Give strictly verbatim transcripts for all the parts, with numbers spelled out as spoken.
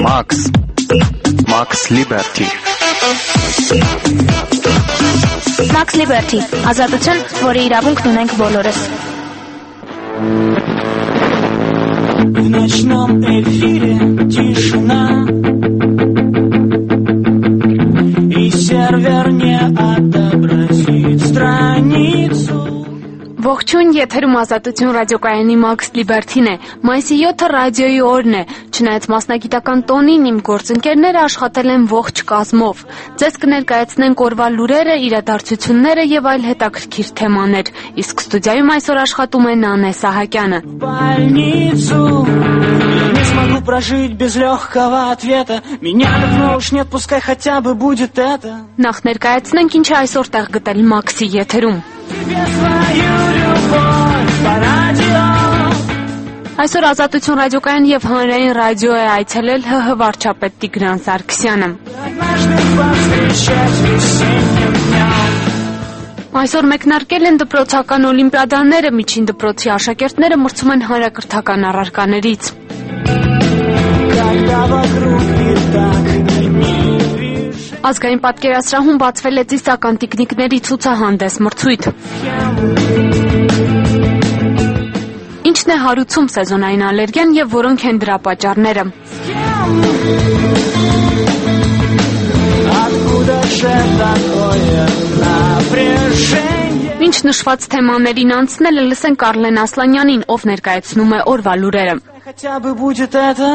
Max Max Liberty Max Liberty ազատություն, որի իրավունքն ունենք բոլորս։ В ночном эфире тишина, и сервер не отобразит страницу. Ողջույն, եթերում ազատություն ռադիոկայանի Max Liberty-ն է։ Մայիսի յոթը ռադիոյի օրն է։ Չնայած մասնագիտական տոնին, իմ գործընկերները աշխատել են ողջ կազմով։ Ձեզ կներկայացնենք օրվա լուրերը, իրադարձությունները եւ այլ հետաքրքիր թեմաներ։ Իսկ ստուդիայում այսօր աշխատում է Նանե Սահակյանը։ Не смогу прожить без легкого ответа. Меня давно уж нет, пускай хотя бы будет это. Նախ ներկայացնենք ինչ է այսօր տեղ գտել Max-ի եթերում։ Այսօր ազատություն ռադիոկայան եւ հանրային ռադիո է այցելել ՀՀ վարչապետ Տիգրան Սարգսյանը։ Այսօր մեկնարկել են դպրոցական օլիմպիադաները, միջին դպրոցի աշակերտները մրցում են հանրակրթական առարկաներից։ Ազգային պատկերասրահում բացվել է ծիսական տիկնիկների ցուցահանդես մրցույթ։ Ինչն է հարուցում սեզոնային ալերգիան եւ որոնք են դրա պատճառները։ Ինչ նշված թեմաներին անցնել է, լսենք Արլեն Ասլանյանին, ով ներկայացնում է օրվա լուրերը։ Хотя бы будет это.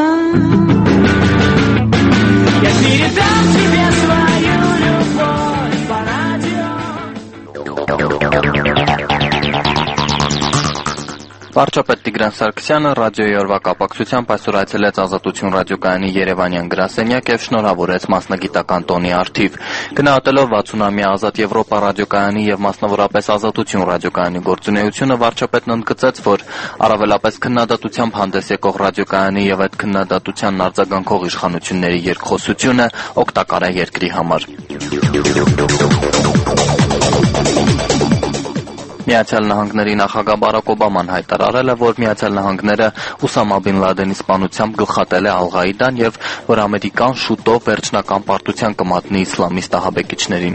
Я передам тебе свою любовь по радио. Վարչապետ Տիգրան Սարգսյանը ռադիոյի օրվա կապակցությամբ այսօր այցելեց ազատություն ռադիոկայանի երևանյան գրասենյակ եւ շնորհավորեց մասնագիտական տոնի առթիվ։ Գնահատելով վաթսունամյա ազատ Եվրոպա ռադիոկայանի եւ մասնավորապես ազատություն ռադիոկայանի գործունեությունը, վարչապետն ընդգծեց, որ առավելապես քննադատությամբ հանդես եկող ռադիոկայանի եւ այդ քննադատությանն արձագանքող իշխանությունների երկխոսությունը օգտակար է երկրի համար։ Միացյալ Նահանգների նախագահ Բարակ Օբաման հայտարարել է, որ Միացյալ Նահանգները Ուսամա Բին Լադենի սպանությամբ գլխատել է Ալ-Ղաիդան եւ որ Ամերիկան շուտով վերջնական պարտության կմատնի իսլամիստ ահաբեկիչներին։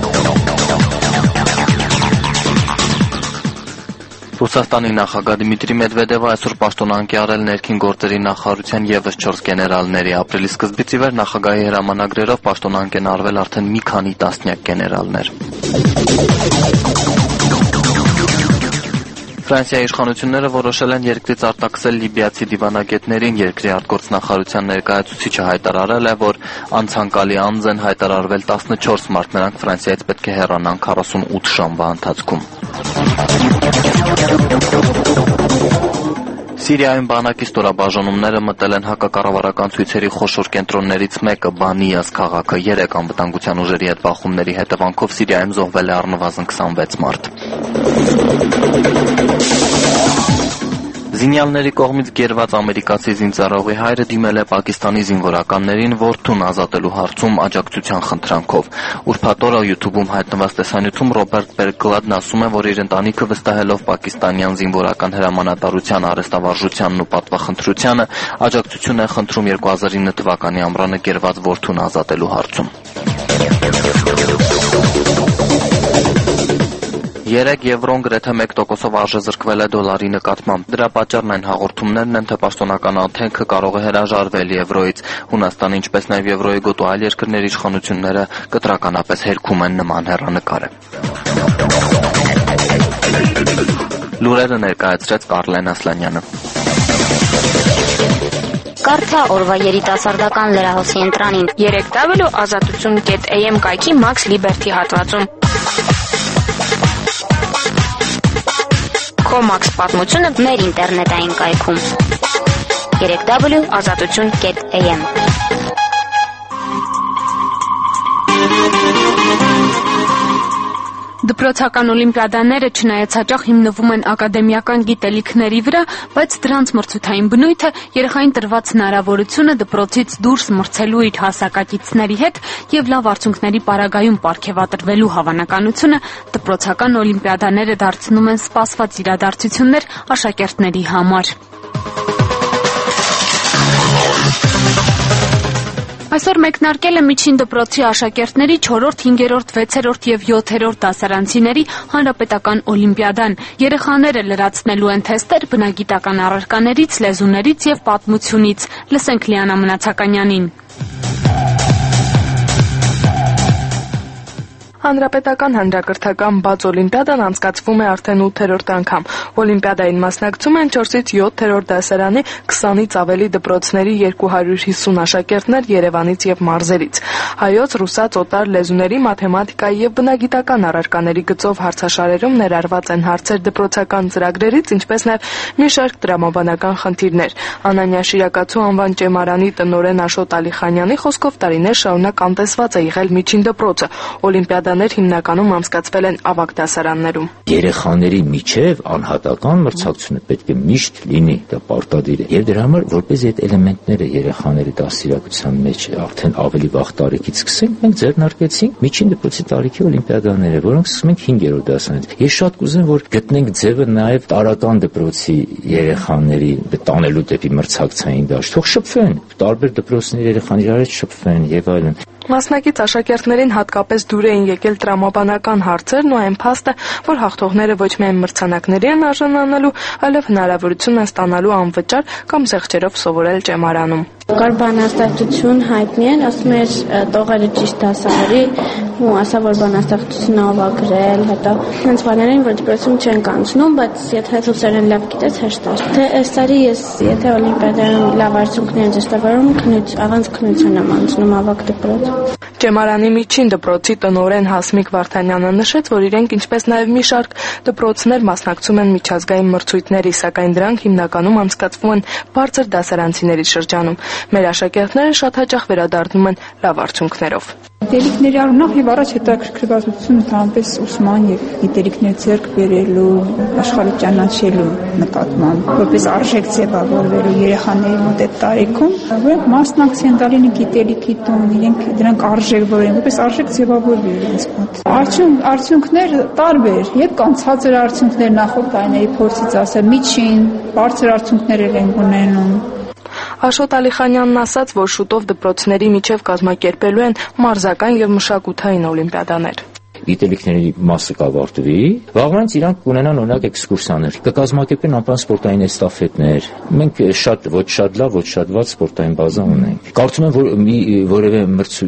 Ռուսաստանի նախագահ Դմիտրի Մեդվեդևը այսօր պաշտոնանկ է արել ներքին գործերի նախարարության եւս չորս գեներալների։ Ապրիլի սկզբից ի վեր նախագահի հրամանագրերով պաշտոնանկ են արվել արդեն մի քանի տասնյակ գեներալներ։ Ֆրանսիայի իշխանությունները որոշել են երկրից արտաքսել լիբիացի դիվանագետներին։ Երկրի արտգործնախարարության ներկայացուցիչը հայտարարել է, որ անցանկալի անձ են հայտարարվել տասնչորս մարդ, նրանք Ֆրանսիայից պետք է հեռանան քառասունութ ժամվա ընթացքում։ Սիրիայում բանակի ստորաբաժանումները մտել են հակակառավարական ցույցերի խոշոր կենտրոններից մեկը՝ Բանիաս քաղաքը։ Երեք անվտանգության ուժերի հետ բախումների հետևանքով Սիրիայում զոհվել է առնվազն քսանվեց մարդ։ Զինյալների կողմից գերված ամերիկացի զինծառայողի հայրը դիմել է Պակիստանի զինվորականներին որդուն ազատելու հարցում աջակցության խնդրանքով։ Ուրբաթ օրը YouTube-ում հայտնված տեսանյութում Ռոբերտ Բերգլադն ասում է, որ իր ընտանիքը վստահելով պակիստանյան զինվորական հրամանատարության արհեստավարժությանն ու պատվախնդրությանը աջակցություն է խնդրում երկու հազար ինը թվականի ամռանը գերված որդուն ազատելու հարցում։ Երեք եվրոն գրեթե մեկ տոկոսով արժեզրկվել է դոլարի նկատմամբ։ Դրա պատճառն այն հաղորդումներն են, թե պաշտոնական աթենքը կարող է հրաժարվել եվրոյից։ Հունաստանը, ինչպես նաև եվրոյի գոտու այլ երկրների իշխանությունները կտրականապես հերքում են նման հեռանկարը։ Լուրերը ներկայացրեց Արլեն Ասլանյանը։ Կարդա օրվա երիտասարդական լրահոսի ընտրանին երեք w ազատություն կետ a m կայքի Max Liberty հատվածում։ Max պատմությունը մեր ինտերնետային կայքում երեք w ազատություն կետ a m։ Դպրոցական օլիմպիադաները չնայած հաճախ հիմնվում են ակադեմիական գիտելիքների վրա, բայց դրանց մրցութային բնույթը, երեխային տրված հնարավորությունը դպրոցից դուրս մրցելու իր հասակակիցների հետ եւ լավ արդյունքների պարագայում պարգեւատրվելու հավանականությունը դպրոցական օլիմպիադաները դարձնում են սպասված իրադարձություններ աշակերտների համար։ Այսօր մեկնարկել է միջին դպրոցի աշակերտների չորրորդ, հինգերորդ, վեցերորդ եւ յոթերորդ դասարանցիների հանրապետական օլիմպիադան։ Երեխաները լրացնելու են թեստեր բնագիտական առարկաներից, լեզուներից եւ պատմությունից։ Լսենք Լիանա Մնացականյանին։ Հանրապետական հանրակրթական բաց օլիմպիադան անցկացվում է արդեն ութերորդ անգամ։ Օլիմպիադային մասնակցում են չորսից յոթերորդ դասարանի քսանից ավելի դպրոցների երկու հարյուր հիսուն աշակերտներ Երևանից եւ մարզերից։ Հայոց, ռուսաց, օտար լեզուների, մաթեմատիկայի եւ բնագիտական առարկաների գծով հարցաշարերում ներառված են հարցեր դպրոցական ծրագրերից, ինչպես նաեւ մի շարք տրամաբանական խնդիրներ։ Անանյա Շիրակացու անվան ճեմարանի տնօրեն Աշոտ Ալիխանյանի խոսքով տարիներ շարունակ անտեսված է եղել միջին դպրոցը։ Օլիմպիադաներ հիմնականում անցկացվել են ավագ դասարաններում։ Երեխաների միջև անհատական մրցակցությունը պետք է միշտ լինի, դա պարտադիր է։ Եվ դրա համար, որպես այդ էլեմենտները երեխաների դաստիարակության մեջ արդեն ավելի վաղ տարիքից սկսենք, մենք ձեռնարկեցինք միջին դպրոցի տարիքի օլիմպիադաները, որոնք սկսում ենք հինգերորդ դասարանից։ Ես շատ կուզեմ, որ գտնենք ձևը նաև տարական դպրոցի երեխաների տանելու դեպի մրցակցային դաշտ։ Թող շփվեն, տարբեր դպրոցների երեխաներ իրար հետ շփվեն եւ այլն։ Մասնակից աշակերտներին հատկապես դուր էին եկել տրամաբանական հարցերն ու այն փաստը, որ հաղթողները ոչ միայն մրցանակների են արժանանալու, այլև հնարավորություն են ստանալու անվճար կամ զեղչերով սովորել ճեմարանում։ Կար բանաստեղծություն հայտնի են, ասում էր տողերը ճիշտ դասավորի ու ասա, որ բանաստեղծությունը ով ա գրել, հետո հենց բաներին, որ դպրոցում չեն կանցնում, բայց եթե ռուսերեն լավ գիտես, հեշտ է։ Թե այս տարի ես եթե օլիմպիադայում լավ արդյունքներ եմ դստավորում, քնույց առանց քննության եմ անցնում ավագ դպրոց։ Ճեմարանի միջին դպրոցի տնօրեն Հասմիկ Վարդանյանը նշեց, որ իրենք ինչպես նաև մի շարք դպրոցներ մասնակցում են միջազգային մրցույթների, սակայն դրանք հիմնականում անցկացվում են բարձր դասարանցիների շրջանում։ Մեր աշակերտները շատ հաճախ վերադառնում են լավ արդյունքներով։ Գիտելիքների առումով եւ առաջ հետաքրքրվածություն ընդհանրապես ուսման եւ գիտելիքներ ձեռք բերելու, աշխարհը ճանաչելու նկատմամբ, որպես արժեք ձևավորվելու երեխաների մոտ այդ տարիքում, որոնք մասնակցեն տալինի գիտելիքի տուն, իրենք դրանք արժեք որեն, որպես արժեք ձևավորվի իրենց մոտ։ Արդյունք արդյունքներ տարբեր, եւ կան ցածր արդյունքներ նախորդ տարիների փորձից ասել, միջին, բարձր արդյունքներ են ունենում։ Աշոտ Ալիխանյանն ասաց, որ շուտով դպրոցների միջև կազմակերպելու են մարզական եւ մշակութային օլիմպիադաներ։ Գիտելիքների մասը կավարտվի, վաղվանց իրանք կունենան օրինակ էքսկուրսիաներ, կկազմակերպեն անպայման սպորտային էստաֆետներ։ Մենք շատ ոչ շատ լավ, ոչ շատ վատ սպորտային բազա ունենք։ Կարծում եմ, որ մի որևէ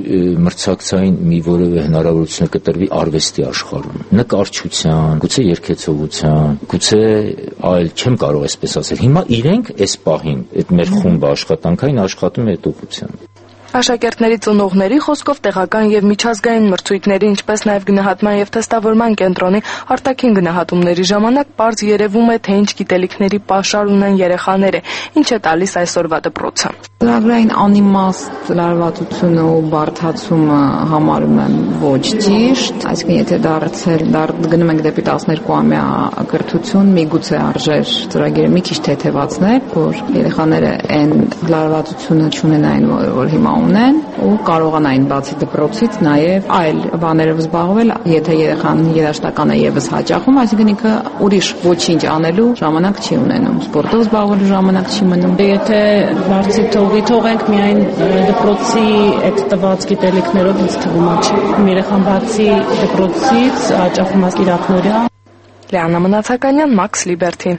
մրցակցային մի որևէ հնարավորություն կտրվի արվեստի աշխարհում, նկարչության, գուցե երգեցողության, գուցե այլ, չեմ կարող այսպես ասել։ Հիմա իրենք այս պահին այդ մեր խումբը աշխատանքային աշխատում է այդ ուղղությամբ։ Աշակերտների ծնողների խոսքով տեղական եւ միջազգային մրցույթների, ինչպես նաեւ գնահատման եւ թեստավորման կենտրոնի արտաքին գնահատումների ժամանակ պարզ երևում է, թե ինչ գիտելիքների պաշար ունեն երեխաները, ինչ է տալիս այսօրվա դպրոցը։ Ծրագրային անիմաստ լարվածությունը ու բարդացումը համարում եմ ոչ ճիշտ, այսինքն եթե դարձել գնում ենք դեպի տասներկուամյա կրթություն, միգուցե արժեր ծրագիրը մի քիչ թեթևացնել, որ երեխաները այն լարվածությունը չունենային, որ հիմա ունեն ու կարողանային բացի դպրոցից նաև այլ բաներով զբաղվել, եթե երեխան երաժշտական է եւս հաճախում, այսինքն ինքը ուրիշ ոչինչ անելու ժամանակ չի ունենում, սպորտով զբաղվելու ժամանակ չի մնում։ Եթե բարձի թողի թողենք միայն դպրոցի այդ տված գիտելիքներով, ինձ թվում է չի։ Երեխան բացի դպրոցից հաճախում է իրակնորյա։ Լիանա Մնացականյան, Մաքս Լիբերթի։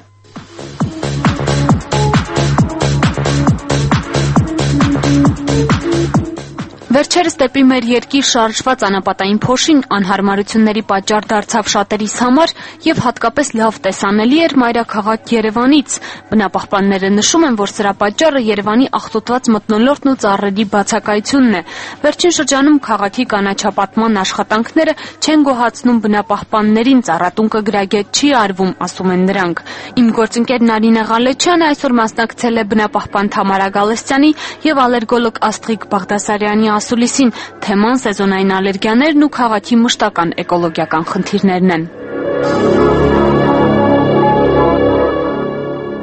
Վերջերս դեպի մեր երկիր շարժված անապատային փոշին անհարմարությունների պատճառ դարձավ շատերիս համար եւ հատկապես լավ տեսանելի էր մայրաքաղաք Երևանից։ Բնապահպանները նշում են, որ սրա պատճառը Երևանի աղտոտված մթնոլորտն ու ծառերի բացակայությունն է։ Վերջին շրջանում քաղաքի կանաչապատման աշխատանքները չեն գոհացնում բնապահպաններին, ծառատունկը գրագետ չի արվում, ասում են նրանք։ Իմ գործընկեր Նարինե Ղալեչյանը այսօր մասնակցել է բնապահպան Թամարա Գալստյանի եւ ալերգոլոգ Աստղիկ Բաղդասարյանի ասուլիսին, թեման սեզոնային ալերգիաներն ու քաղաքի մշտական էկոլոգիական խնդիրներն են։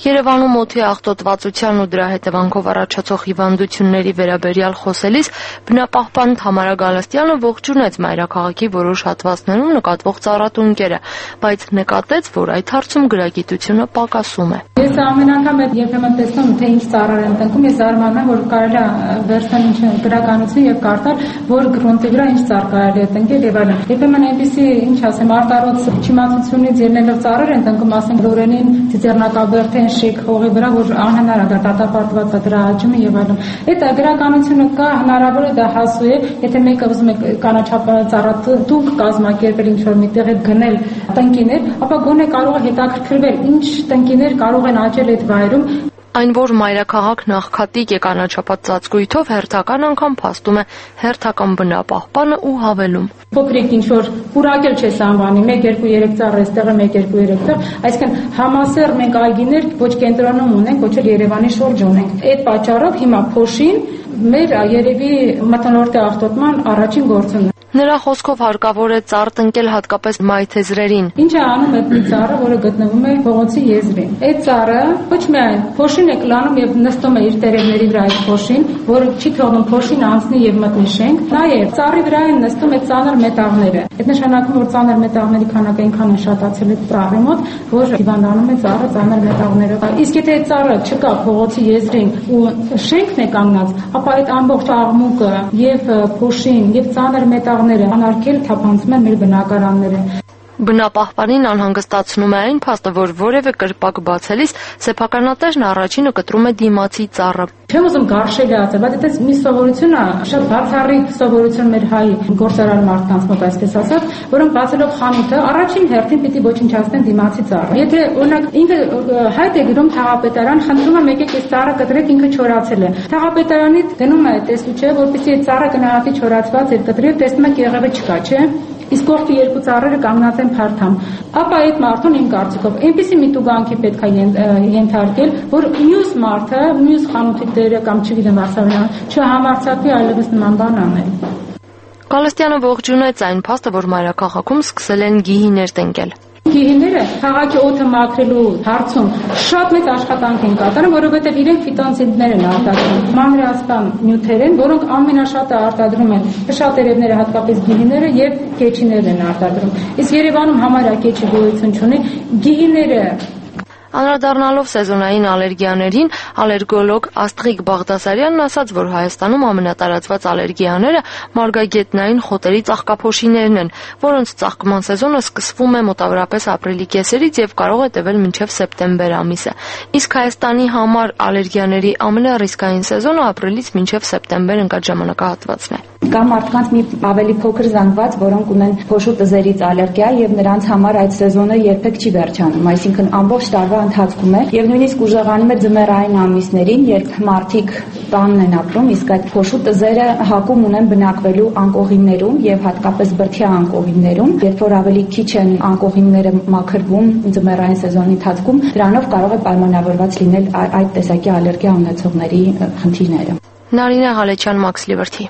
Երևանում օդի աղտոտվածության ու դրա հետևանքով առաջացող հիվանդությունների վերաբերյալ խոսելիս բնապահպան Թամարա Գալստյանը ողջունեց մայրաքաղաքի որոշ հատվածներում նկատվող ծառատունկերը, բայց նկատեց, որ այդ հարցում գրագիտությունը պակասում է։ Ես ամեն անգամ երբեմն տեսնում, թե ինչ ծառեր են տնկում, ես զարմանում եմ, որ կարելի է վերցնել ինչ գրականություն եւ կարդալ, որ գրունտի վրա ինչ ծառ կարելի է տնկել եւ այլն։ Երբեմն այնպեսի, ինչ ասեմ, արտարոց չիմացությունից ելնելով ծառեր են տնկում, ասենք լորենին, ծիծեռնակաբերդեն, շեկ հողի վրա, որ անհնար է դա դատապարտված է դրա աճումը եւ այլն։ Այդ գրականությունը կա, հնարավոր է դա հասու է, եթե մեկը ուզում է կանաչապ ծառատունկ կազմակերպել ինչ-որ միտեղ հետ գնել տնկիներ, ապա գոնե կարող է հետաքրքրվել ինչ տնկիներ կարող են աճել այդ վայրում։ Այն, որ մայրաքաղաքն աղքատիկ է կանաչապատ ծածկույթով, հերթական անգամ փաստում է հերթական բնապահպանը ու հավելում. Փոքրիկ ինչ-որ պուրակել չես անվանի, մեկ, երկու, երեք ծառ էստեղ է, մեկ, երկու, երեք տեղ, այսինքն համասեռ մենք այգիներ ոչ կենտրոնում ունենք, ոչ էլ Երևանի շուրջ ունենք։ Այդ պատճառով հիմա փոշին մեր երևի մթնոլորտի աղտոտման առաջին գործոնն է։ Նրա խոսքով հարկավոր է ծառ տնկել հատկապես մայթեզրերին։ Ինչ է անում այդ մի ծառը, որը գտնվում է փողոցի եզրին։ Այդ ծառը ոչ միայն փոշին է կլանում եւ նստում է իր տերևների վրա այդ փոշին, որը չի թողնում փոշին անցնի եւ մտնի շենք, նաեւ ծառի վրա են նստում այդ ծանր մետաղները։ Այդ նշանակում որ ծանր մետաղների քանակը այնքան է շատացել այդ ծառի մոտ, որ հիվանդանում է ծառը ծանր մետաղներով։ Իսկ եթե այդ ծառը չկա փողոցի եզրին ու շենքն է կանգնած, ապա այդ ամբողջ աղմուկը եւ փոշին եւ ծանր մետաղ անարգել թափանցում են մեր բնակարանները։ Բնապահպանին անհանգստացնում է այն փաստը, որ որևէ կրպակ բացելիս սեփականատերն առաջինը կտրում է դիմացի ծառը։ Չեմ ուզում գարշելի ասել, բայց դա մի սովորություն է, շատ բացառիկ սովորություն մեր հայ գործարար մարդկանց մոտ, այսպես ասած, որոնք բացելով խանութը առաջին հերթին պիտի ոչնչացնեն դիմացի ծառը։ Եթե օրինակ ինքը հայտ է գրում թաղապետարան, խնդրում է եկեք այս ծառը կտրեք, ինքը չորացել է։ Թաղապետարանից գնում է տեսուչը, որպեսզի այդ ծառը գնահատի չորացված էր կտրել, տեսնում եք եղևը չկա, չէ՞։ Իսկ կողքի երկու ծառերը կանգնած են փարթամ։ Ապա այդ մարդուն իմ կարծիքով այնպեսի միտուգանքի պետք է ենթարկել, որ մյուս մարդը, մյուս խանութի տերը կամ չգիտեմ ասավենան, չհամարձակվի այլևս նման բան անել։ Գալստյանը ողջունեց այն փաստը, որ մայրաքաղաքում սկսել են գիհիներ տնկել։ Գիհիները քաղաքի օդը մաքրելու հարցում շատ մեծ աշխատանք են կատարում, որովհետև իրենք ֆիտոնցիդներ են արտադրում, մանրէասպան նյութեր են, որոնք ամենաշատը արտադրում են փշատերևները, հատկապես գիհիները եւ կեչիներն են արտադրում։ Իսկ Երևանում համարյա կեչի գոյություն չունի, գիհիները Անդրադառնալով սեզոնային ալերգիաներին, ալերգոլոգ Աստղիկ Բաղդասարյանն ասաց, որ Հայաստանում ամենատարածված ալերգիաները մարգագետնային խոտերի ծաղկափոշիներն են, որոնց ծաղկման սեզոնը սկսվում է մոտավորապես ապրիլի կեսերից եւ կարող է տևել մինչեւ սեպտեմբեր ամիսը։ Իսկ Հայաստանի համար ալերգիաների ամենառիսկային սեզոնը ապրիլից մինչեւ սեպտեմբեր ընկած ժամանակահատվածն է։ Կա մարդկանց մի ավելի փոքր զանգված, որոնք ունեն փոշու տզերից ալերգիա եւ նրանց համար այդ սեզոնը երբեք չի վերջանում, այսինքն ամբողջ տարվա ընթացքում է եւ նույնիսկ ուժեղանում է ձմեռային ամիսներին, երբ մարդիկ տանն են ապրում, իսկ այդ փոշու տզերը հակում ունեն բնակվելու անկողիններում եւ հատկապես բրդյա անկողիններում, երբ որ ավելի քիչ են անկողինները մաքրվում ձմեռային սեզոնի ընթացքում, դրանով կարող է պայմանավորված լինել այդ տեսակի ալերգիա ունեցողների խնդիրները։ Նարինե Ղալեչյան, Max Liberty։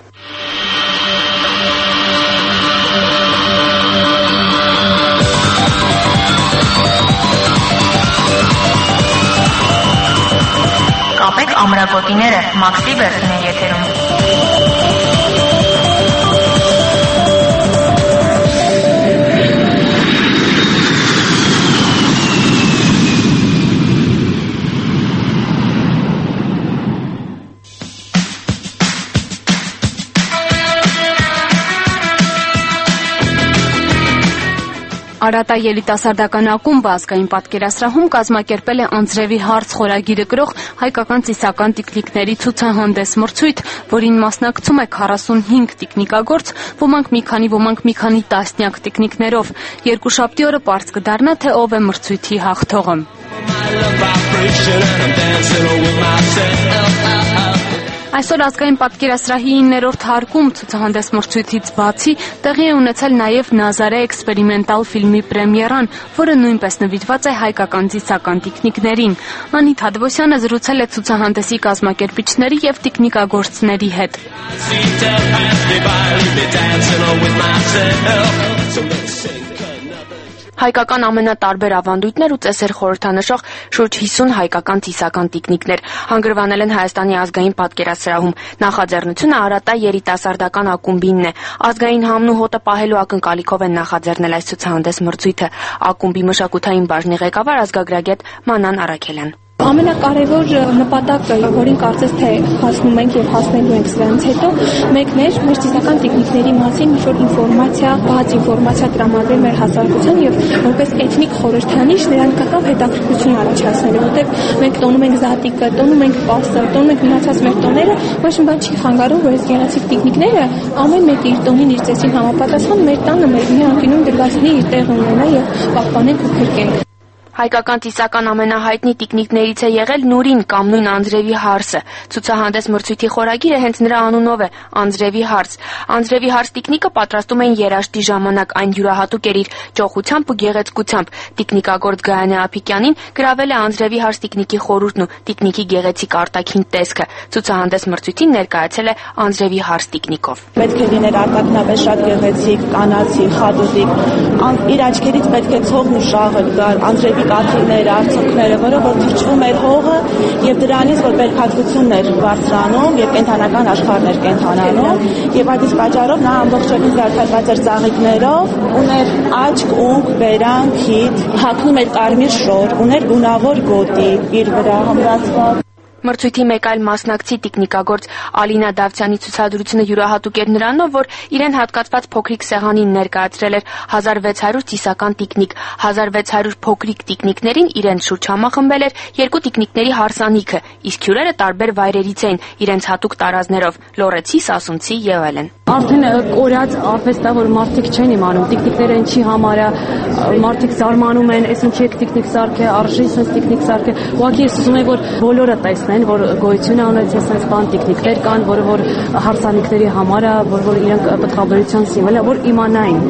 Կապեք ամրագոտիները, Max Liberty-ն է եթերում։ Արատա երիտասարդական ակումբը ազգային պատկերասրահում կազմակերպել է անձրևի հարց խորագիրը կրող հայկական ծիսական տիկնիկների ցուցահանդես մրցույթ, որին մասնակցում է քառասունհինգ տիկնիկագործ, ոմանք մի քանի, ոմանք մի քանի տասնյակ տիկնիկներով։ Երկուշաբթի օրը պարզ կդառնա, թե ով է մրցույթի հաղթողը։ Այսօր ազգային պատկերասրահի իններորդ հարկում ցուցահանդես մրցույթից բացի տեղի է ունեցել նաև Նազարե էքսպերիմենտալ ֆիլմի պրեմիերան, որը նույնպես նվիրված է հայկական ծիսական տիկնիկներին։ Անիտ Հադվոսյանը զրուցել է ցուցահանդեսի կազմակերպիչների եւ տիկնիկագործների հետ։ Հայկական ամենատարբեր ավանդույթներ ու ծեսեր խորհրդանշող շուրջ հիսուն հայկական ծիսական տիկնիկներ հանգրվանել են Հայաստանի ազգային պատկերասրահում։ Նախաձեռնությունը Արատա երիտասարդական ակումբինն է։ Ազգային համն ու հոտը պահելու ակնկալիքով են նախաձեռնել այս ցուցահանդես մրցույթը։ Ակումբի մշակութային բաժնի ղեկավար ազգագրագետ Մանան Արաքելյան։ Ամենակարևոր նպատակը, որին կարծես թե հասնում ենք եւ հասնելու ենք սրանից հետո, մեկն էր մեր ծիսական տեխնիկների մասին ինչ-որ ինֆորմացիա, բաց ինֆորմացիա տրամադրել մեր հասարակության եւ որպես էթնիկ խորհրդանիշ նրան կապ հետաքրքրություն առաջացնելու, որտեղ մենք տոնում ենք զատիկը, տոնում ենք պասը, տոնում ենք մնացած մեր տոները, ոչ մի բան չի խանգարում, որ այս գեղեցիկ տեխնիկները ամեն մեկը իր տոնին, իր ծեսին համապատասխան մեր տանը մեր մի անկյունում դրվածնի իր տեղը ունենա եւ պահպանենք ու փրկենք։ Հայկական ծիսական ամենահայտնի տիկնիկներից է եղել Նուրին կամ նույն Անձրևի հարսը։ Ցուցահանդես մրցույթի խորագիրը հենց նրա անունով է՝ Անձրևի հարս։ Անձրևի հարս տիկնիկը պատրաստում էին երաշտի ժամանակ, այն յուրահատուկ էր իր ճոխությամբ ու գեղեցկությամբ։ Տիկնիկագործ Գայանե Ափիկյանին գրավել է Անձրևի հարս տիկնիկի խորհուրդն ու տիկնիկի գեղեցիկ արտաքին տեսքը։ Ցուցահանդես մրցույթին ներկայացել է Անձրևի հարս տիկնիկով։ Պետք է լիներ արտաքնապես շատ գեղեցիկ, կանացի, խատուտիկ։ Իր աչքերից պետք է ցողն ու շաղը գար, Անձրևի կաթիլները, արցունքները, որով որ թրջվում էր հողը եւ դրանից որ բերքատվությունն էր բարձրանում եւ կենթանական աշխարհներ կենթանանում եւ այդ իսկ պատճառով նա ամբողջովին զարդարված էր ծաղիկներով, ուներ աչք, ունք, բերան, քիթ, հագնում էր կարմիր շոր, ուներ գունավոր գոտի իր վրա հմրացված։ Մրցույթի մեկ այլ մասնակցի տիկնիկագործ Ալինա Դավթյանի ցուցադրությունը յուրահատուկ էր նրանով, որ իրեն հատկացված փոքրիկ սեղանին ներկայացրել էր հազար վեց հարյուր ծիսական տիկնիկ, հազար վեց հարյուր փոքրիկ տիկնիկներին իրենց շուրջ համախմբել էր երկու տիկնիկների հարսանիքը, իսկ հյուրերը տարբեր վայրերից էին իրենց հատուկ տարազներով՝ լոռեցի, սասունցի եւ այլն։ Արդեն կորած արվեստը, որ մարդիկ չեն իմանում, տիկնիկները ինչի համար է, մարդիկ զարմանում են, այս ինչի է տիկնիկ սարքը, արժի sense տիկնիկ սարքը, ուղղակի ես ուզում եմ որ բոլորը տեսնեն, որ գոյություն ունեցած sense բան տիկնիկներ կան, որը որ հարսանիքների համար է, որ որ իրենք պատխաբերության սիմվոլ է, որ իմանային։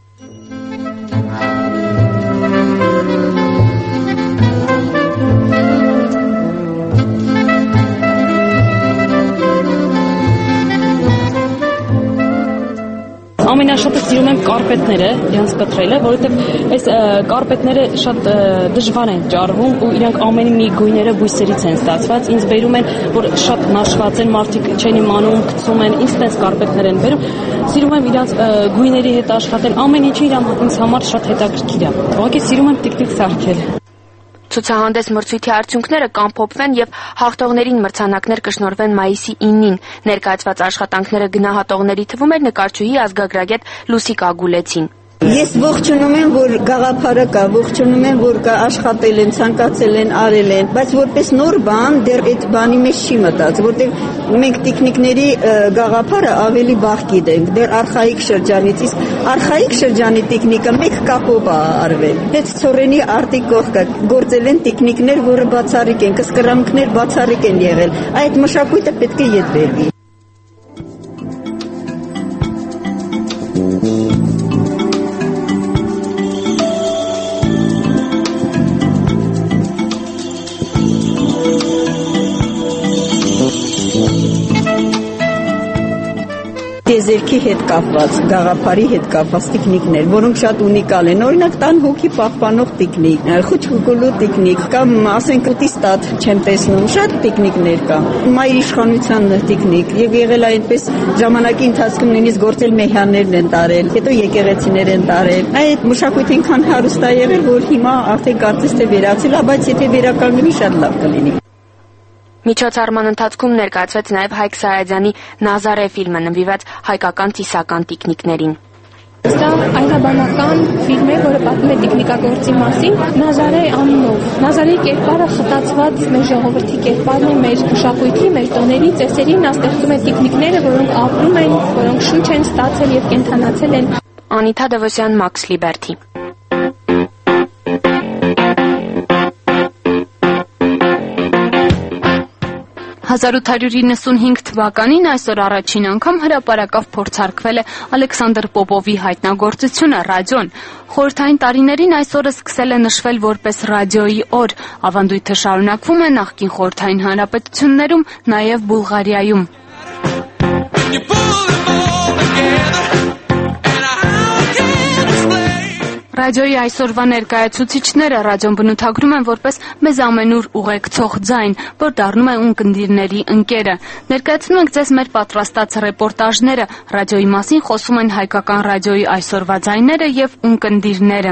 Ամենաշատը սիրում եմ կարպետները, իրենց կտրելը, որովհետև այս կարպետները շատ դժվար են ճարվում ու իրենք ամենի մի գույները բույսերից են ստացված։ Ինձ բերում են, որ շատ նաշված են, մարդիկ չեն իմանում, գցում են, ինձ տես կարպետներ են բերում։ Սիրում եմ իրենց գույների հետ աշխատել, ամեն ինչը ինձ համար շատ հետաքրքիր է։ Ուղղակի սիրում եմ տիկնիկ սարքել։ Ցուցահանդես մրցույթի արդյունքները կամփոփվեն եւ հաղթողներին մրցանակներ կշնորհվեն մայիսի իննին։ Ներկայացված աշխատանքները գնահատողների թվում էր նկարչուհի ազգագրագետ Լուսիկ Ագուլեցին։ Ես ողջունում եմ, որ գաղափարը կա, ողջունում եմ, որ կա աշխատել են, ցանկացել են, արել են, բայց որպես նոր բան դեռ այդ բանի մեջ չի մտած, որտեղ մենք տեխնիկների գաղափարը ավելի վաղ գիտենք, դեռ արխայիկ շրջանից, իսկ արխայիկ շրջանի տեխնիկը մեկ կապով է արվել։ Հետ ցորենի արտի կողքը գործել են տեխնիկներ, որը բացառիկ են, կսկրանքներ բացառիկ են եղել։ Այդ մշակույթը պետք է ետ բերվի։ Տեզերքի հետ կապված, գաղափարի հետ կապված տեխնիկներ, որոնք շատ ունիկալ են։ Օրինակ տան հոգի պահպանող տեխնիկ, խուճուկուլու տեխնիկ, կամ ասենք ուտիստատ չեմ տեսնում, շատ տեխնիկներ կա։ Մայր իշխանության տեխնիկ, եւ եղել է այնպես ժամանակի ընթացքում նույնիսկ գործել մեհյաններն են տարել, հետո եկեղեցիներ են տարել։ Այդ մշակույթը այնքան հարուստ է եղել, որ հիմա արդեն կարծես թե վերացել է, բայց եթե վերականգնվի շատ լավ կլինի։ Միջոցառման ընթացքում ներկայացվեց նաև Հայկ Սայադյանի Նազարե ֆիլմը, նվիրված հայկական ծիսական տիկնիկներին։ Սա այրաբանական ֆիլմ է, որը պատմում է տեխնիկագործի մասին, Նազարե անունով։ Նազարեի կերպարը խտացված մեր ժողովրդի կերպարն է, մեր մշակույթի, մեր տոների, ծեսերի, նա ստեղծում է տեխնիկները, որոնք ապրում են, որոնք շունչ են ստացել եւ կենթանացել են։ Անիթա Դևոսյան, Մաքս Լիբերթի։ հազար ութ հարյուր իննսունհինգ թվականին այսօր առաջին անգամ հրապարակավ փորձարկվել է Ալեքսանդր Պոպովի հայտնագործությունը ռադիոն։ Խորհրդային տարիներին այս օրը սկսել է նշվել որպես ռադիոյի օր։ Ավանդույթը շարունակվում է նախկին խորհրդային հանրապետություններում, նաև Բուլղարիայում։ Ռադիոյի այսօրվա ներկայացուցիչները ռադիոն բնութագրում են որպես մեզ ամենուր ուղեկցող ձայն, որ դառնում է ունկնդիրների ընկերը։ Ներկայացնում ենք ձեզ մեր պատրաստած ռեպորտաժները, ռադիոյի մասին խոսում են հայկական ռադիոյի այսօրվա ձայները եւ ունկնդիրները։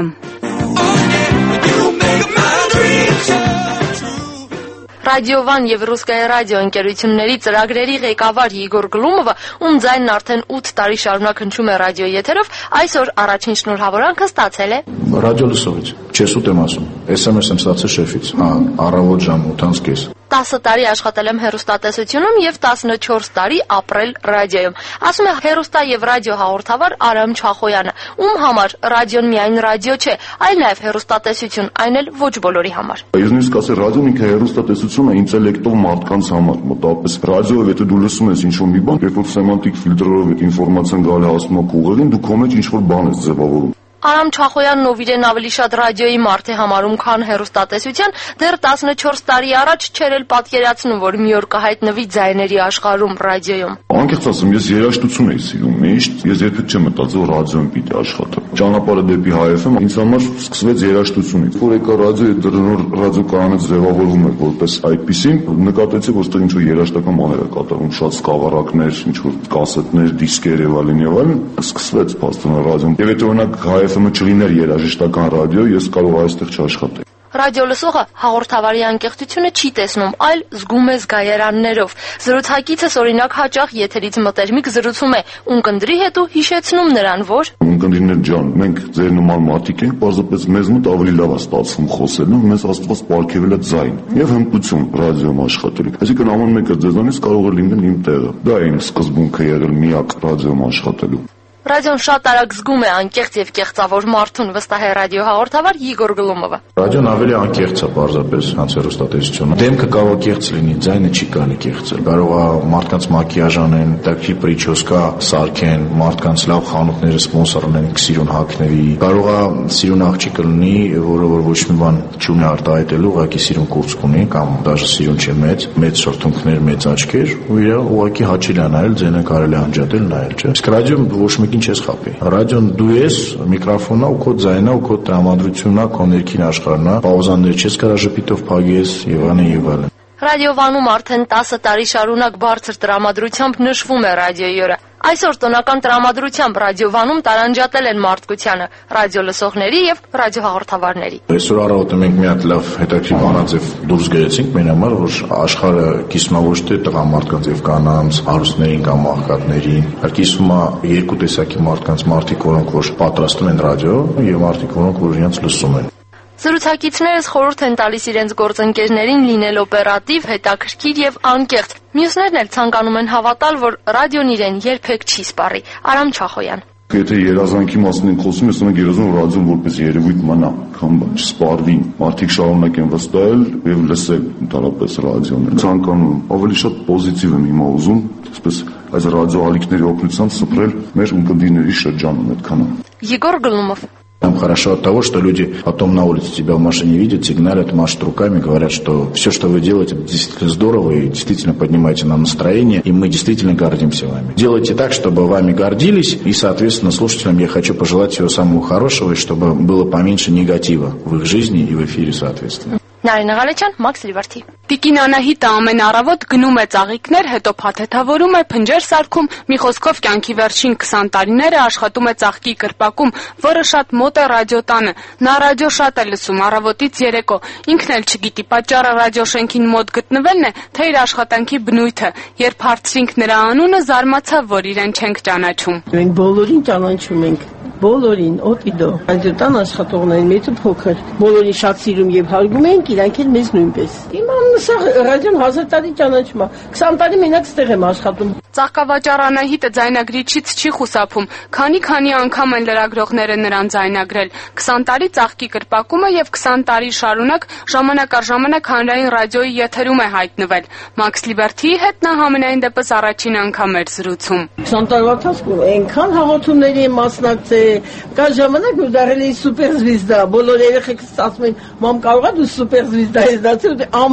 Ռադիովան եւ Ռուսկայ ռադիո ընկերությունների ծրագրերի ղեկավար Իգոր Գլումովը, ում ձայնն արդեն ութ տարի շարունակ հնչում է ռադիոյի եթերով, այսօր առաջին շնորհավորանքը ստացել է ռադիո լսողից, չես ուտ եմ ասում, էս եմ եմ ստացել շեֆից, հա, առավոտ ժամ ութից կես։ տասը տարի աշխատել եմ հեռուստատեսությունում եւ տասնչորս տարի ապրել ռադիոյում։ Ասում է հեռուստա եւ ռադիո հաղորդավար Արամ Չախոյանը, ում համար ռադիոն միայն ռադիո չէ, այլ նաեւ հեռուստատեսություն, այն էլ ոչ բոլորի համար։ Ես նույնիսկ ասել ռադիոն ինքը հեռուստատեսություն է ինտելեկտով մարդկանց համար, մոտավորապես ռադիոյով եթե դու լսում ես ինչ-որ մի բան, երբ որ սեմանտիկ ֆիլտրերով այդ ինֆորմացիան գալի հասնում է ուղեղին, դու քո մեջ ինչ-որ բան ես ձևավորում։ Արամ Չախոյանն ով իրեն ավելի շատ ռադիոյի մարդ է համարում, քան հեռուստատեսության, դեռ տասնչորս տարի առաջ չէր էլ պատկերացնում, որ մի օր կհայտնվի ձայների աշխարհում ռադիոյում։ Անկեղծ ասեմ, ես երաժշտություն եմ սիրում միշտ, ես երբեք չեմ մտածել ռադիոյում պիտի աշխատեմ։ Ճանապարհը դեպի Հայ Էֆ Էմ ինձ համար սկսվեց երաժշտությունից, որ եկա ռադիոյի դրանոր ռադիոկայանը ձևավորվում էր որպես այդպեսին, նկատեցի, որ ստեղ ինչ-որ երաժշտական բաներ է կատարվում, շատ սկավառակներ, ինչ-որ կասետներ, դիսկեր եւ այլն եւ այլն, սկսվեց փաստորեն ռադիոն։ Եվ եթե օրինակ Հայ Էֆ Էմ-ը չլիներ երաժշտական ռադիո, ես կարող այստեղ չաշխատեի։ Ռադիո լսողը հաղորդավարի անկեղծությունը չի տեսնում, այլ զգում է զգայարաններով։ Զրուցակիցս օրինակ հաճախ եթերից մտերմիկ զրուցում է ունկնդրի հետ ու հիշեցնում նրան, որ ունկնդիրներ ջան, մենք ձեր նման մարդիկ ենք, պարզապես մեզ մոտ ավելի լավ է ստացվում խոսելը, մեզ Աստված պարգևել է ձայն եւ հմտություն ռադիոյում աշխատելու։ Այսինքն ամեն մեկը ձեզանից կարող է լինել իմ տեղը։ Դա է իմ սկզբունքը եղել միակ ռադիոյում աշխատելու։ Ռադիոն շատ արագ զգում է անկեղծ եւ կեղծավոր մարդուն, վստահ է ռադիո հաղորդավար Իգոր Գլումովը։ Ռադիոն ավելի անկեղծ է պարզապես հենց հեռուստատեսությունը։ Դեմքը կարող է կեղծ լինի, ձայնը չի կարելի կեղծել։ Կարող է մարդկանց մակիաժ անեն, տակի պրիչոսկա սարքեն, մարդկանց լավ խանութները սպոնսոր անեն սիրուն հակների։ Կարող է սիրուն աղջիկ լինի, որը որ ոչ մի բան չունի արտահայտելու, ուղղակի սիրուն կուրծք ունի կամ դաժե սիրուն չէ մեծ, մեծ շրթունքներ, մեծ աչքեր, ու իր ուղղակի հաճելի է նայել, ձայնը կարելի է անջատել նայել, չէ։ Իսկ ռադիոն ոչ մի չես խապի։ Ռադիոն դու ես, միկրոֆոնը ու քո ձայնը ու քո տրամադրությունն է, քո ներքին աշխարհն է, պաուզաներ չես կարա ժպիտով փագես եւ այլն եւ այլն։ Ռադիովանում արդեն տասը տարի շարունակ բարձր տրամադրությամբ նշվում է ռադիոյի օրը։ Այսօր տոնական տրամադրությամբ ռադիովանում տարանջատել են մարդկությանը, ռադիո լսողների եւ ռադիոհաղորդավարների։ Այսօր առավոտը մենք մի հատ լավ հետաքրքիր բանաձև դուրս գերեցինք մեր համար, որ աշխարհը կիսում է ոչ թե տղամարդկանց եւ կանանց, հարուստներին կամ աղքատներին, այլ կիսում է երկու տեսակի մարդկանց, մարդիկ, որոնք որ պատրաստում են ռադիո եւ մարդիկ, որոնք որ իրենց լսում են։ Զրուցակիցներս խորհուրդ են տալիս իրենց գործընկերներին լինել օպերատիվ, հետաքրքիր եւ անկեղծ։ Մյուսներն էլ ցանկանում են հավատալ, որ ռադիոն իրեն երբեք չի սպառի։ Արամ Չախոյան։ Եթե երազանքի մասին ենք խոսում, ես ունենք երազում, որ ռադիոն որպես երևույթ մնա, կամ չսպառվի։ Մարդիկ շարունակեն վստահել եւ լսել ընդհանրապես ռադիոն։ Ցանկանում ավելի շատ պոզիտիվ եմ հիմա ուզում, այսպես այս ռադիո ալիքների օգնությամբ սփռել մեր ունկնդիրների շրջանում այդքանը։ Իգոր Գլումով։ Там хорошо от того, что люди потом на улице тебя в машине видят, сигналят, машут руками, говорят, что все, что вы делаете, действительно здорово и действительно поднимаете нам настроение, и мы действительно гордимся вами. Делайте так, чтобы вами гордились, и, соответственно, слушателям я хочу пожелать всего самого хорошего, и чтобы было поменьше негатива в их жизни и в эфире, соответственно. Նարինե Ղալեչյան, Մաքս Լիվարդի։ Տիկին Անահիտը ամեն առավոտ գնում է ծաղիկներ, հետո փաթեթավորում է, փնջեր սարքում, մի խոսքով կյանքի վերջին քսան տարիները աշխատում է ծաղկի կրպակում, որը շատ մոտ է ռադիոտանը։ Նա ռադիո շատ է լսում առավոտից երեկո։ Ինքն էլ չգիտի պատճառը ռադիոշենքին մոտ գտնվելն է, թե իր աշխատանքի բնույթը։ Երբ հարցրինք նրա անունը, զարմացավ, որ իրեն չենք ճանաչում։ Մենք բոլորին ճանաչում ենք։ Բոլորին, օտիդո, ռադիոտան աշխատողներին մեծ ու փոքր, բոլորին շատ սիրում եւ հարգում ենք, իրանք էլ մեզ նույնպես։ Իմ անունը սա ռադիոն հազար տարի ճանաչում է, քսան տարի մենակ ստեղ եմ աշխատում։ Ծաղկավաճառ Անահիտը ձայնագրիչից չի խուսափում, քանի-քանի անգամ են լրագրողները նրան ձայնագրել։ քսան տարի ծաղկի կրպակումը եւ քսան տարի շարունակ ժամանակ առ ժամանակ հանրային ռադիոյի եթերում է հայտնվել։ Մաքս Լիբերթիի հետ նա համենայն դեպս առաջին անգամ էր զրուցում։ քսան տարվա ընթացքում այնքան հաղորդումների եմ մասնակցել, կա ժամանակ որ դարձել էի սուպերզվիզդա, բոլոր երեխեքս ասում են, մամ կարողա դու սուպերզվիզդա ես դարձել, ամեն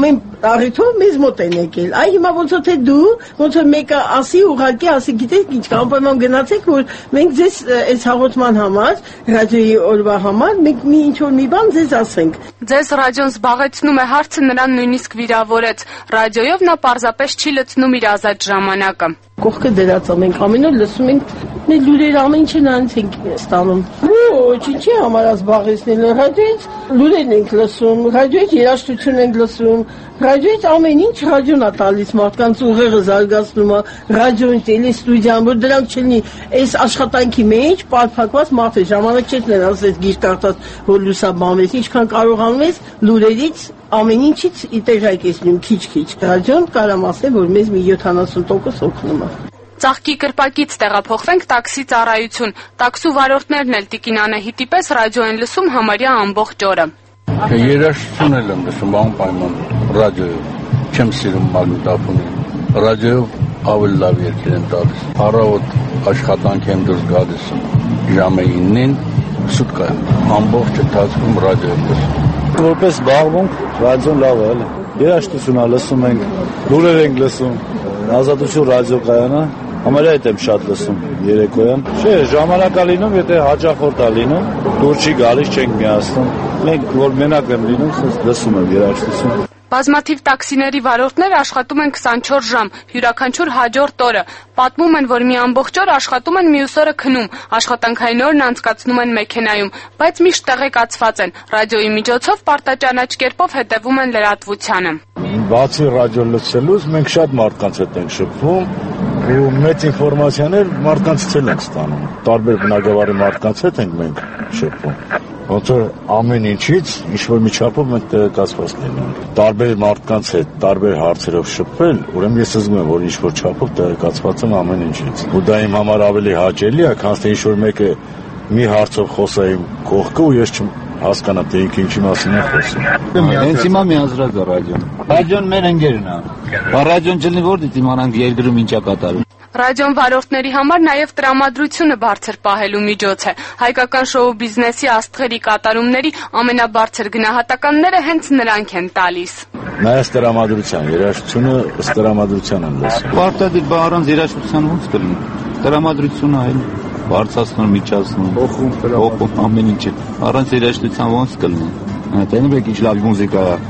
Առիթով մեզ մոտ են եկել։ Այ հիմա ոնց որ թե դու, ոնց որ մեկը ասի, ուղղակի ասի, գիտեք ինչ, անպայման գնացեք, որ մենք ձեզ այս հաղորդման համար, ռադիոյի օրվա համար, մենք մի ինչ որ մի բան ձեզ ասենք։ Ձեզ ռադիոն զբաղեցնում է հարցը նրան նույնիսկ վիրավորեց։ Ռադիոյով նա պարզապես չի լցնում իր ազատ ժամանակը։ Կողքը դրած է, մենք ամեն օր լսում ենք մեր լուրերը, ամեն ինչը նրանց ենք ստանում։ Ոչ, ինչի համար զբաղեցնել ռադիոից լուրերն ենք լսում, ռադիոից երաժշտություն ենք լսում, ռադիոից ամեն ինչ ռադիոն է տալիս մարդկանց ուղեղը զարգացնում է, ռադիոն, տելեստուդիան, որ դրանք չլինի, այս աշխատանքի մեջ պարփակված մարդը ժամանակ չէ դեռ ասես գիրք կարդաց, որ լուսաբանվես, ինչքան կարողանում ես լուրերից ամեն ինչից իտերայք ես լինում քիչ-քիչ։ Ռադիոն կարամ ասել, որ մեզ մի յոթանասուն տոկոս օգնում է։ Ծաղկի կրպակից տեղափոխվենք տաքսի ծառայություն։ Տաքսու վարորդներն էլ Տիկին Անահիտի պես ռադիո են լսում համարյա ամբողջ օրը։ Երաժշտություն եմ լսում անպայման ռադիոյով։ Չեմ սիրում մագնիտոֆոնին։ Ռադիոյով ավելի լավ երգեր են տալիս։ Առավոտ աշխատանք եմ դուրս գալիս ժամը իննին, սուտկա ամբողջ ընթացքում ռադիոյով լսում։ Որպես զբաղմունք ռադիոն լավ է, էլի։ Երաժշտություն ա լսում ենք, լուրեր ենք լսում, Ազատություն ռադիոկայանը, համարյա այդ եմ շատ լսում երեկոյան։ Չէ, ժամանակ ա լինում, եթե հաճախորդ ա լինում, դուր չի գալիս, չենք միացնում։ Մենք որ մենակ եմ լինում, լսում եմ երաժշտություն։ Բազմաթիվ տաքսիների վարորդները աշխատում են քսանչորս ժամ, յուրաքանչյուր հաջորդ օրը։ Պատմում են, որ մի ամբողջ օր աշխատում են, մյուս օրը քնում, աշխատանքային օրն անցկացնում են մեքենայում, բայց միշտ տեղեկացված են։ Ռադիոյի միջոցով պարտաճանաչ կերպով հետևում են լրատվությանը։ Բացի ռադիո լսելուց մենք շատ մարդկանց հետ ենք շփվում ու մեծ ինֆորմացիաներ մարդկանցից ենք ստանում։ Տարբեր բնակավարի մարդկանց հետ ենք մենք շփվում։ Ոնց որ ամեն ինչից ինչ-որ մի չափով մենք տեղեկացված լինենք։ Տարբեր մարդկանց հետ տարբեր հարցերով շփվել, ուրեմն ես զգում եմ, որ ինչ-որ չափով տեղեկացված եմ ամեն ինչից։ Ու դա իմ համար ավելի հաճելի է, քան թե ինչ-որ մեկը մի հարցով խոսա իմ կողքը ու ես չհասկանամ, թե ինքը ինչի մասին է խոսում։ Հենց հիմա միազրած է ռադիոն։ Ռադիոն մեր ընկերն է։ Բա ռադիոն չլինի որտե՞ց իմանանք երկրում ինչ է կատարվում։ Ռադիոն վարորդների համար նաև տրամադրությունը բարձր պահելու միջոց է։ Հայկական շոու բիզնեսի աստղերի կատարումների ամենաբարձր գնահատականները հենց նրանք են տալիս։ Նայած տրամադրության, երաժշտությունը ըստ տրամադրության են լսում։ Պարտադիր բա առանց երաժշտության ո՞նց կլինի։ Տրամադրությունը այլ բարձրացնում, միջացնում, փոխում, փոխում ամեն ինչը։ Առանց երաժշտության ո՞նց կլինի։ Տենում եք ինչ լավ մուզիկա է։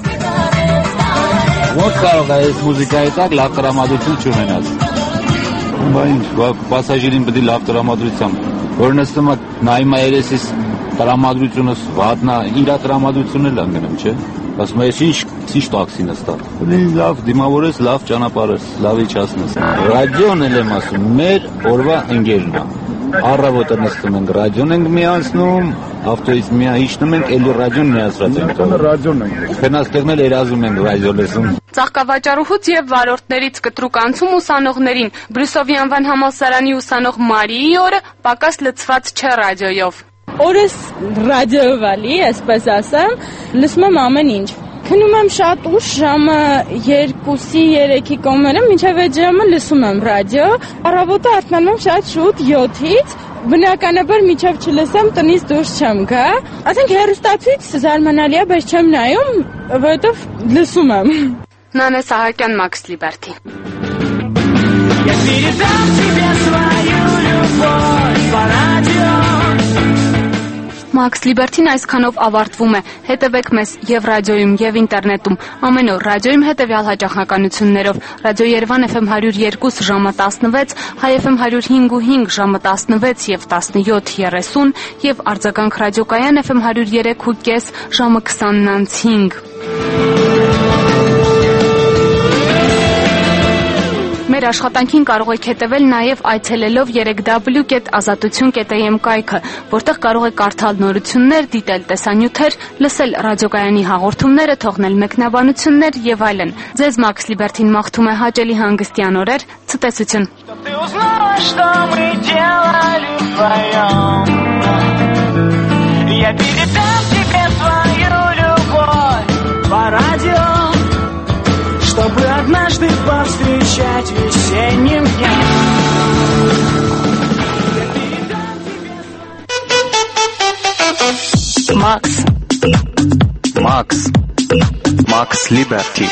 Ո՞նց կարող է այս մուզիկայի տակ լավ տրամադրություն չունենալ։ Բա ինչ, պասաժիրին պետք է լավ տրամադրություն։ Որ նստում է նայում է երեսից տրամադրությունը վատնա, իր տրամադրությունն էլ անգնում, չէ։ Ասում է, ինչ ինչ տաքսի նստած։ Լինի լավ դիմավորես, լավ ճանապարհես, լավ իջացնես։ Ռադիոն էլ եմ ասում, մեր օրվա ընկերն է։ Առավոտը նստում ենք, ռադիոն ենք միացնում, ավտոյից միացնում ենք, էլի ռադիոն միացրած ենք։ Ռադիոն ենք։ Ֆենաստեղն էլ երազում ենք ռադիո լսում։ Ծաղկավաճառուհուց եւ վարորդներից կտրուկ անցում ուսանողներին Բրյուսովի անվան համալսարանի ուսանող Մարիի օրը պակաս լցված չէ ռադիոյով։ Օրս ռադիոյով ալի, այսպես ասեմ, լսում եմ ամեն ինչ։ Քնում եմ շատ ուշ, ժամը երկուսի երեքի կողմերը, մինչև այդ ժամը լսում եմ ռադիո։ Առավոտը արթնանում եմ շատ շուտ յոթից, բնականաբար մինչև չլսեմ տնից դուրս չեմ գա։ Ասենք հեռուստացույց զարմանալի է, բայց չեմ նայում, որովհետև լսում եմ։ Նանե Սահակյան, Մաքս Լիբերթի։ Я передам тебе свою любовь по радио. Մաքս Լիբերթին այսքանով ավարտվում է։ Հետևեք մեզ եւ ռադիոյում եւ ինտերնետում։ Ամեն օր ռադիոյում հետեւյալ հաճախականություններով. Ռադիո Երևան Էֆ Էմ հարյուր երկու ժամը տասնվեց, Հայ Էֆ Էմ հարյուր հինգ ու հինգ ժամը տասնվեց եւ տասնյոթ երեսուն եւ Արձագանք ռադիոկայան Էֆ Էմ հարյուր երեք ու կես ժամը քսանն անց հինգ։ Մեր աշխատանքին կարող եք հետևել նաև այցելելով երեք դաբլյու կետ ազատություն կետ էյ էմ կայքը, որտեղ կարող եք կարդալ նորություններ, դիտել տեսանյութեր, լսել ռադիոկայանի հաղորդումները, թողնել մեկնաբանություններ եւ այլն։ Ձեզ Մաքս Լիբերթին մաղթում է հաճելի հանգստյան օրեր, ցտեսություն։ Ты узнала, что мы делали вдвоем. Я передам тебе свою любовь по радио, чтобы однажды повстречать весенним днем. Макс. Макс. Max Liberty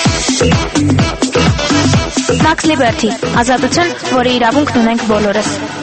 Max Liberty, ազատություն, որի իրավունքն ունենք բոլորս։